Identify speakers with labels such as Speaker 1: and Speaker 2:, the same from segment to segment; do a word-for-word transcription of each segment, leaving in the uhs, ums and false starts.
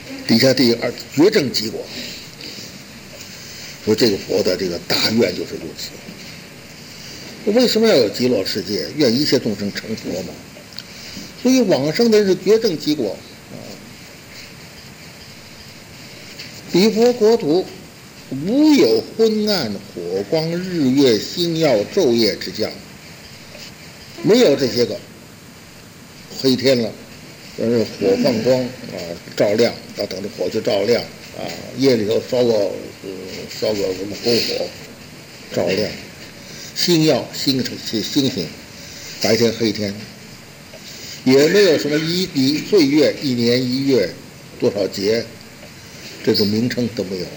Speaker 1: 底下第二绝症极果，说这个佛的这个大愿就是如此。为什么要有极乐世界？愿一切众生成佛嘛。所以往生的人是绝症极果啊。彼佛国土无有昏暗火光日月星耀昼夜之将，没有这些个黑天了，呃，火放光啊，照亮，要等着火去照亮啊，夜里头烧个呃烧个什么篝火，照亮，星耀星星星星，白天黑天，也没有什么一一岁月一年一月多少节，这种名称都没有。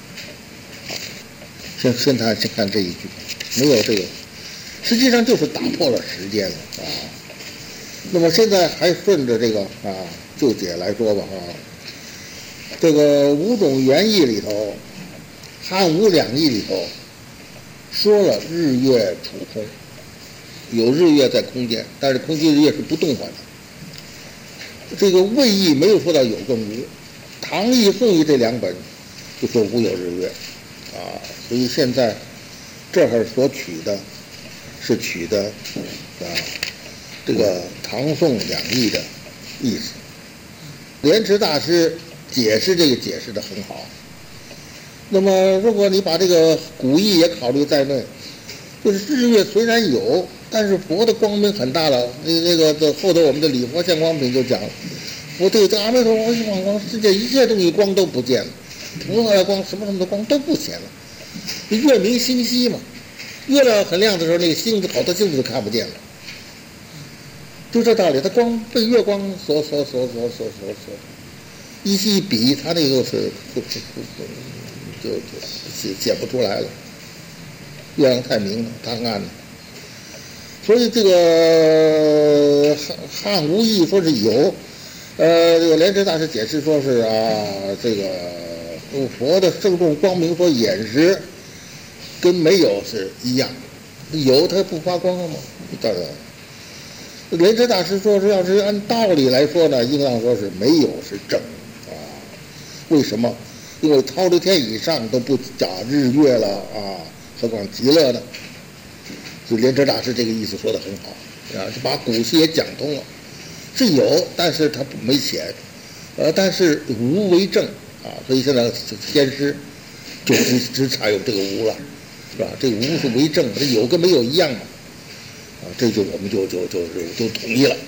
Speaker 1: 先先看先看这一句，没有这个，实际上就是打破了时间了啊。那么现在还顺着这个啊注解来说吧啊，这个五种原义里头，汉武两义里头说了日月处空，有日月在空间，但是空间日月是不动换的。这个魏义没有说到有跟无，唐义宋义这两本就说无有日月啊，所以现在这儿所取的是取的啊这个唐宋两义的意思。莲池大师解释这个解释的很好。那么如果你把这个古义也考虑在内，就是日月虽然有，但是佛的光明很大了。那那个这后头我们的礼佛现光品就讲了，佛对这阿弥陀佛一放光，世界一切东西光都不见了，菩萨的光什么什么的光都不显了。月明星稀嘛，月亮很亮的时候，那个星子好多星子都看不见了。就这道理，它光被月光所所所所所所所一细一比，它那个是就就写写不出来了。月亮太明了，太暗了。所以这个汉汉无义说是有，呃，这个莲池大师解释说是啊，这个佛的圣众光明所掩饰，跟没有是一样，有它不发光了吗？当然。莲池大师说是，要是按道理来说呢，应当说是没有是正啊。为什么？因为超流天以上都不讲日月了啊，何况极乐呢？所以莲池大师这个意思说得很好啊，就把古戏也讲通了。是有，但是他没显，呃，但是无为正啊，所以现在先师就只只采用这个无了，是吧？这个无是为正，这有跟没有一样嘛。啊，这就我们就就就就就统一了。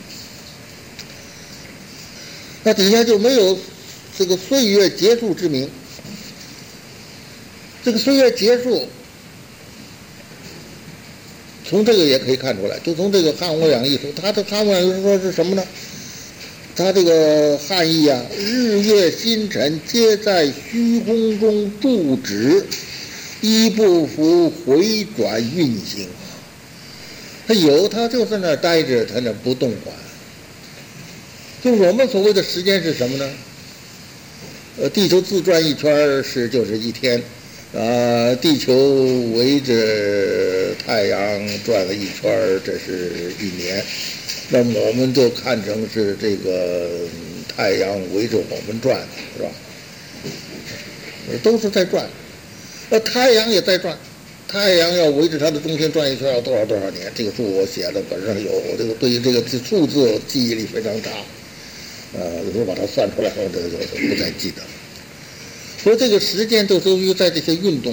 Speaker 1: 那底下就没有这个岁月结束之名。这个岁月结束，从这个也可以看出来，就从这个汉武两义说，他的汉武两义说是什么呢？他这个汉译啊，日月星辰皆在虚空中驻止，一不服回转运行。他有，他就在那儿待着，他那不动缓。就我们所谓的时间是什么呢？呃，地球自转一圈是就是一天，啊，地球围着太阳转了一圈，这是一年。那么我们就看成是这个太阳围着我们转，是吧？都是在转，那太阳也在转。太阳要围着它的中心转一圈要多少多少年？这个数我写的本上有，我这个对于这个数字记忆力非常差，呃，有时候把它算出来后，这个就不再记得了。所以这个时间就属于在这些运动，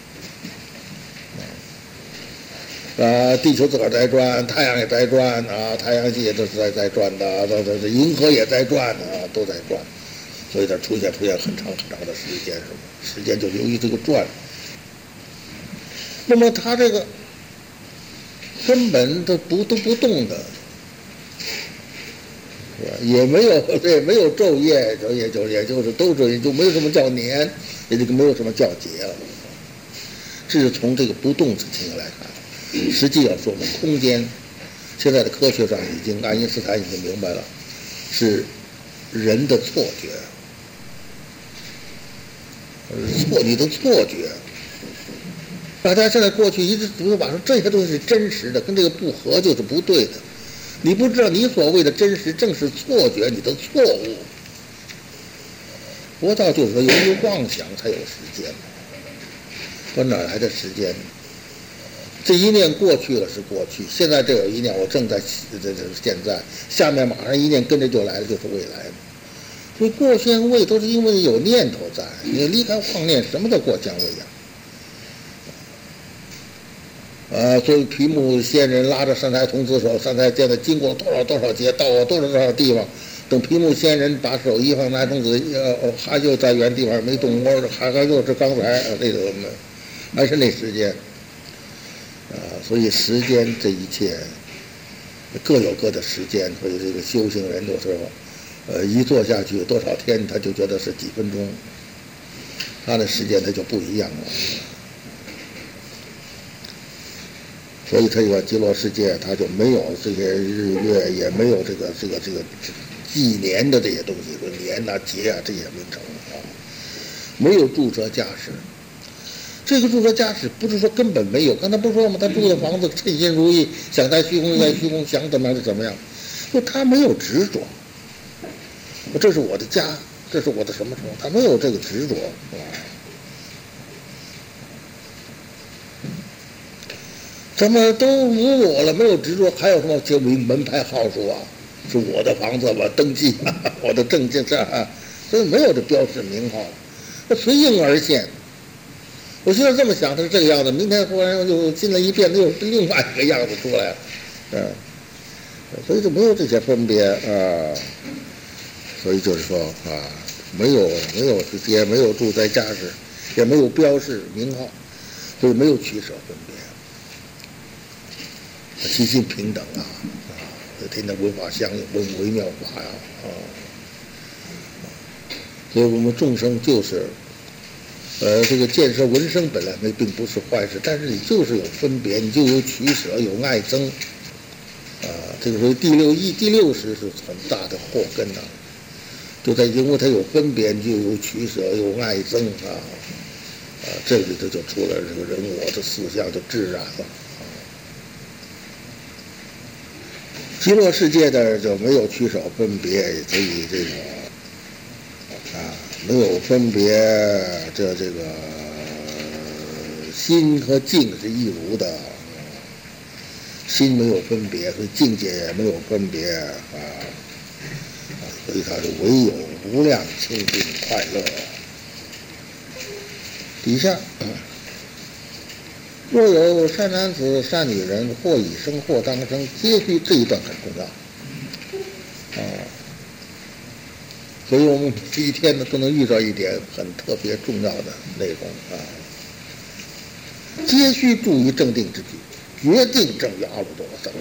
Speaker 1: 啊，地球自个儿在转，太阳也在转啊，太阳系也都是在在转的，这这这银河也在转啊，都在转，所以它出现出现很长很长的时间，是吧？时间就由于这个转。那么它这个根本都不都不动的，是吧？也没有对，没有昼夜，昼夜就也就是都是也就没有什么叫年，也就没有什么叫节了。这是从这个不动之情来看，实际要说我们空间，现在的科学上已经爱因斯坦已经明白了，是人的错觉，错你的错觉。大家现在过去一直主把说这些东西是真实的，跟这个不合就是不对的。你不知道你所谓的真实正是错觉，你的错误。 佛教就是说由于妄想才有时间，说哪来的时间？这一念过去了是过去，现在这有一念我正在这这现在，下面马上一念跟着就来了，就是未来。所以过现未都是因为有念头在，你离开妄念，什么叫过现未呀？啊，所以皮木仙人拉着三台童子手，三台现在经过多少多少劫，到多少多少地方，等皮木仙人把手一放，那童子呃还就在原地方没动窝，还还就是刚才那个还是那时间啊，所以时间这一切各有各的时间，所以这个修行人有时候呃一坐下去多少天，他就觉得是几分钟，他的时间他就不一样了。所以这个极乐世界，它就没有这些日月，也没有这个这个这个纪年的这些东西，说年呐、节啊这些名称啊，没有住舍家室。这个住舍家室不是说根本没有，刚才不是说吗？他住的房子称心如意，想在虚空在虚空，想怎么样就怎么样，就他没有执着。这是我的家，这是我的什么什么，他没有这个执着啊。怎么都无我了，没有执着，还有什么就名门牌号数啊？是我的房子，我登记啊，我的证件上啊，所以没有这标识名号，那随应而现。我现在这么想，他是这个样子，明天忽然又新的一变，又是另外一个样子出来了，嗯，所以就没有这些分别啊。所以就是说啊，没有没有直接，没有住在家室，也没有标示名号，所以没有取舍分别。心性平等啊，啊，天天文法相应，文微妙法呀，啊，所以我们众生就是，呃，这个见色闻声本来没并不是坏事，但是你就是有分别，你就有取舍，有爱憎，啊，这个时候第六义、第六识是很大的祸根呐、啊，就在因为它有分别，你就有取舍，有爱憎啊，啊，这里头就出了这个人我的思想就自然了。极乐世界的就没有取舍分别，所以这个啊没有分别，这这个心和境是一如的，心没有分别，所以境界也没有分别啊，所以它是唯有无量清净快乐。底下。若有善男子、善女人，或已生，或当生，皆须这一段很重要啊。所以我们这一天呢，都能遇到一点很特别重要的内容啊。皆须注于正定之举，决定正于阿耨多罗三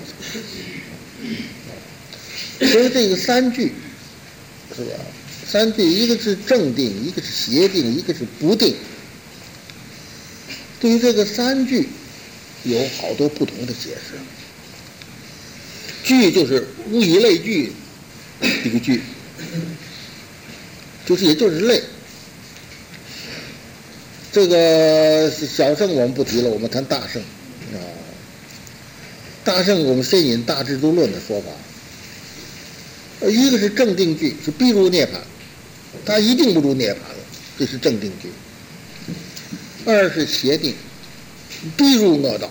Speaker 1: 藐。所以这个三句是吧？三句，一个是正定，一个是邪定，一个是不定。对于这个三句有好多不同的解释。句就是物以类聚，一个句就是也就是类。这个小乘我们不提了，我们谈大乘啊。大乘我们先引大智度论的说法，一个是正定句，是必入涅槃，它一定不入涅槃了，这是正定句。二是邪定，必入恶道。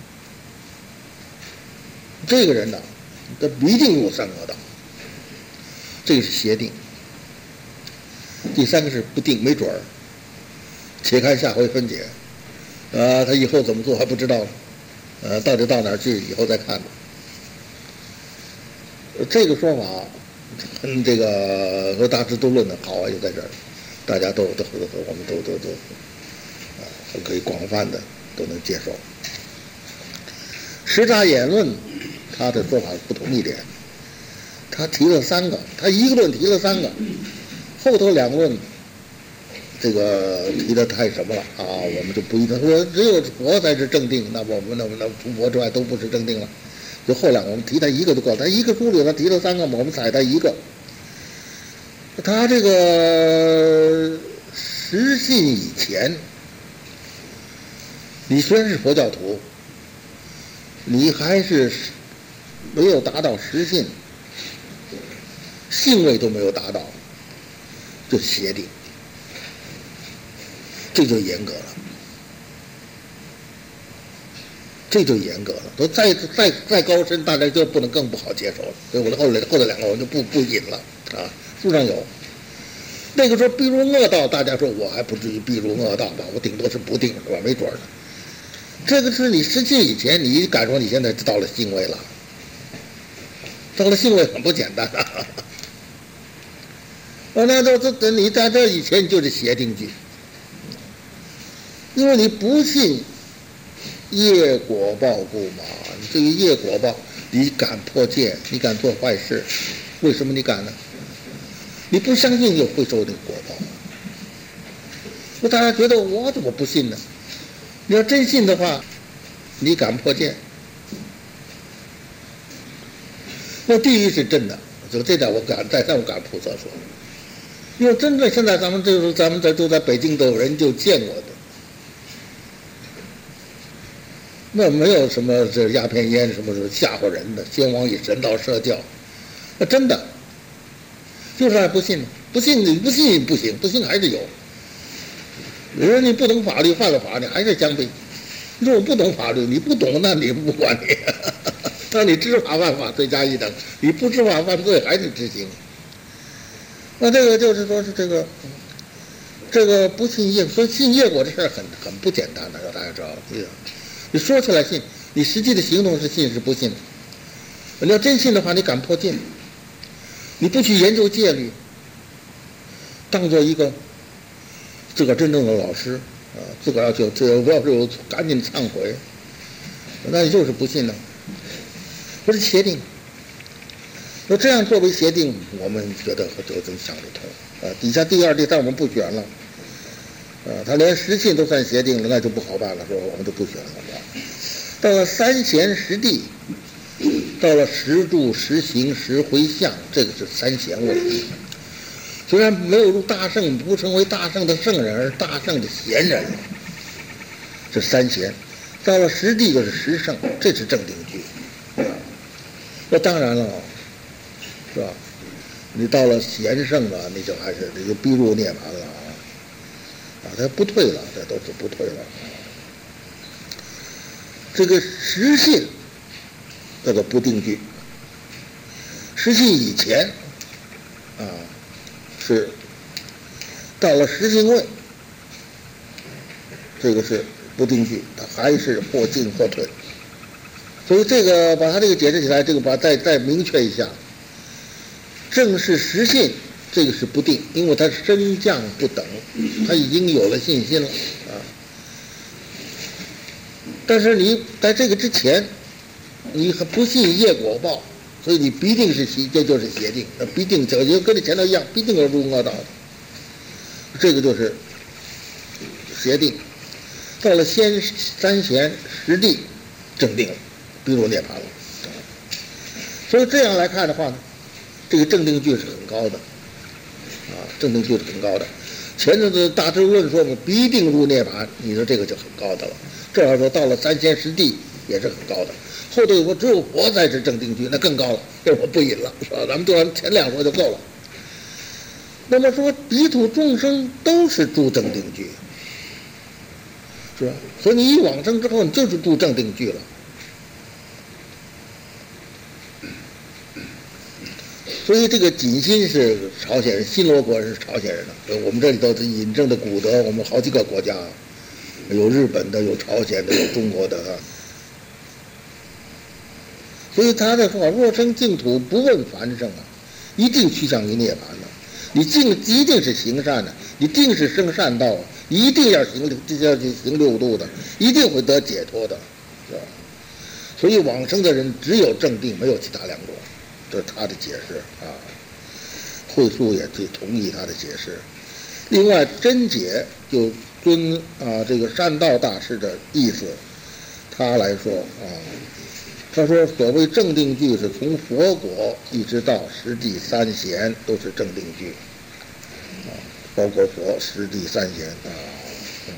Speaker 1: 这个人呢，他必定入三恶道，这个是邪定。第三个是不定，没准儿，且看下回分解。啊，他以后怎么做还不知道，呃，到底到哪儿去，以后再看吧。这个说法跟这个和大智度论的好啊，就在这儿，大家都都都我们都都都。都可以广泛的都能接受。十大演论他的说法不同一点，他提了三个，他一个论提了三个，后头两个论这个提的太什么了啊，我们就不一定说只有佛才是正定，那么我们那么那除佛之外都不是正定了。就后两个我们提他一个就够，他一个书里他提了三个，我们采他一个。他这个实信以前，你虽然是佛教徒，你还是没有达到实信，信位都没有达到，就邪定。 这就严格了，这就严格了。都再再再高深，大家就不能更不好接受了。所以我的后来后来两个我就不不引了啊，书上有。那个时候逼入恶道，大家说我还不至于逼入恶道吧，我顶多是不定是吧？没准儿呢。这个是你失信以前，你敢说你现在到了信位了？到了信位很不简单啊！啊，那这这你在这以前就是邪定句，因为你不信业果报故嘛。你这个业果报，你敢破戒，你敢做坏事，为什么你敢呢？你不相信就会受这个果报。那大家觉得我怎么不信呢？你要真信的话，你敢破戒？那地狱是真的，就这点我敢再三我敢菩萨说，因为真的现在咱们这个咱们这都在北京都有人就见过的，那没有什么这鸦片烟什么什么吓唬人的，先王以神道设教，那真的。就是还不信，不信你不信不行，不信还是有。有人你不懂法律，犯了法你还是相悖。你说我不懂法律，你不懂，那你不管你，那你知法犯法罪加一等，你不知法犯罪还是执行。那这个就是说是这个，这个不信业，所以信业果这事儿很很不简单的，让大家知道。你说起来信，你实际的行动是信是不信？你要真信的话，你敢破戒？你不去研究戒律，当做一个自个儿真正的老师啊，自个儿要求这个要是有赶紧忏悔，那你就是不信了，不是邪定。那这样作为邪定，我们觉得就真想得通啊。底下第二、第三我们不选了，啊，他连实信都算邪定了，那就不好办了，说我们就不选了。到了三贤十地。到了十住十行十回向，这个是三贤位。虽然没有入大圣，不成为大圣的圣人，而大圣的贤人，这三贤。到了十地就是十圣，这是正定句。那当然了，是吧？你到了贤圣了，你就还是你就逼入涅槃了啊！啊，他不退了，这都是不退了。这个实信。叫做不定句，实信以前，啊，是到了实信位，这个是不定句，它还是或进或退。所以这个把它这个解释起来，这个把再再明确一下，正是实信，这个是不定，因为它升降不等，它已经有了信心了啊。但是你在这个之前。你还不信业果报，所以你必定是邪，这就是邪定，那必定就跟你前头一样，必定要入恶道的。这个就是邪定。到了先三贤十地，正定了，逼入涅槃了。所以这样来看的话呢，这个正定句是很高的，啊，正定句是很高的。前头的大智论说我必定入涅槃，你说这个就很高的了。这样说到了三贤十地也是很高的。后头说只有佛才是正定句，那更高了，这我不引了，是吧？咱们就按前两说就够了。那么说彼土众生都是住正定句，是吧？所以你一往生之后，你就是住正定句了。所以这个锦心是朝鲜人，新罗国人是朝鲜人的。我们这里头是引证的古德，我们好几个国家，有日本的，有朝鲜的，有中国的啊。所以他的说法，若生净土，不问凡圣啊，一定趋向于涅槃的。你净一定是行善的，你定是生善道，一定要行这叫行六度的，一定会得解脱的，是吧？所以往生的人只有正定，没有其他两种，这是他的解释啊。慧素也最同意他的解释。另外真解就遵啊这个善道大师的意思，他来说啊。他说所谓正定句是从佛果一直到十地三贤都是正定句啊，包括佛十地三贤啊、嗯。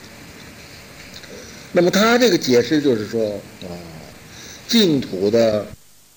Speaker 1: 那么他这个解释就是说啊，净土的